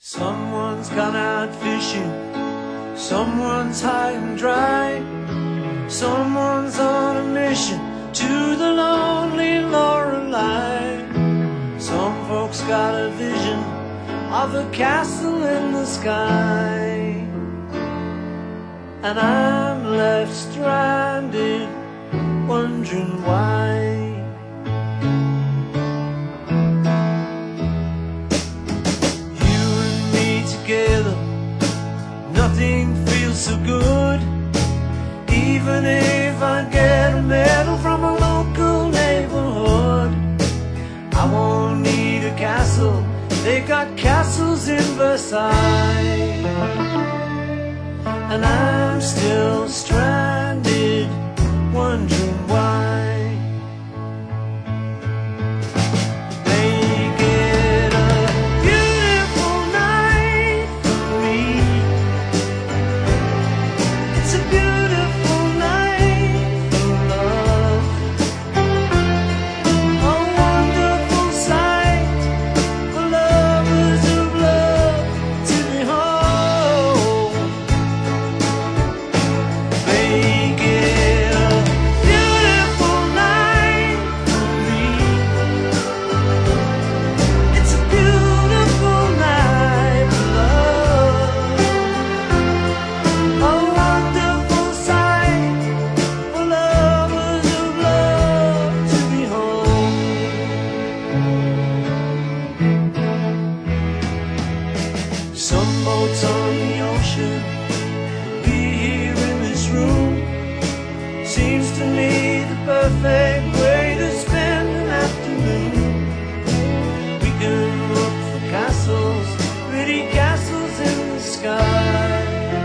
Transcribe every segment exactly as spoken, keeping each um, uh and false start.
Someone's gone out fishing, someone's high and dry, someone's on a mission to the lonely Lorelei. Some folks got a vision of a castle in the sky, and I'm left stranded, wondering why. Together, nothing feels so good. Even if I get a medal from a local neighborhood, I won't need a castle. They got castles in Versailles, and I'm still stranded, wondering why. Some boats on the ocean be here in this room. Seems to me the perfect way to spend an afternoon. We can look for castles, pretty castles in the sky.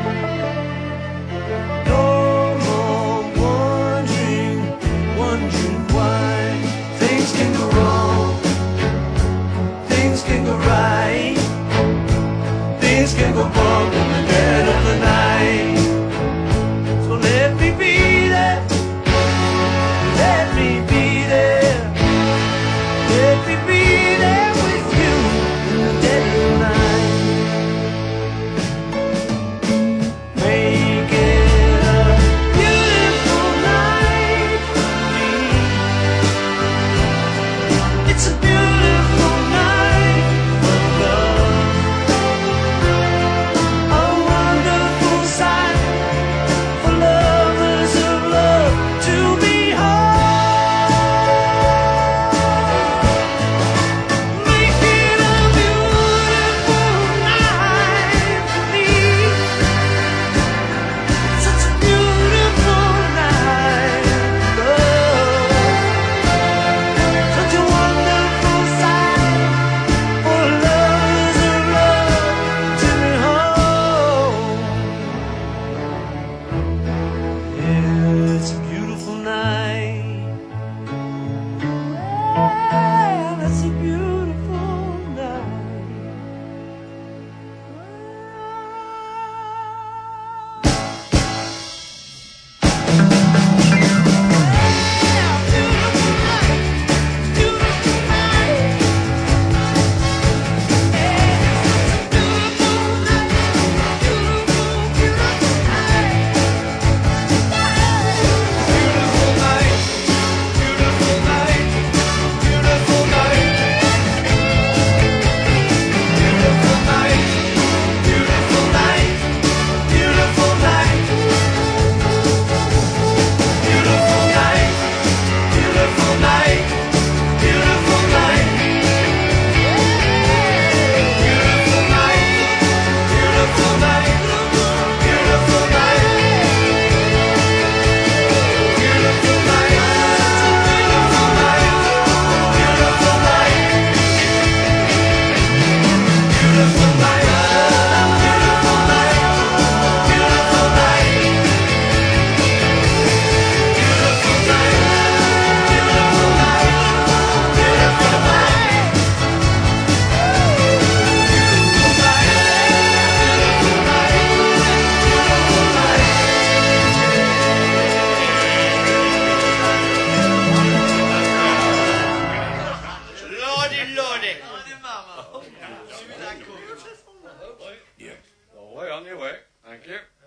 No more wondering, wondering why. Things can go wrong, things can go right. Things can go wrong in the dead of the night. So let me be there, let me be there, let me be there with you in the dead of the night. Make it a beautiful night for me. It's a beautiful night for love. Lodi, lodi. Well, hopefully. Yeah. Well, way on your way. Thank you.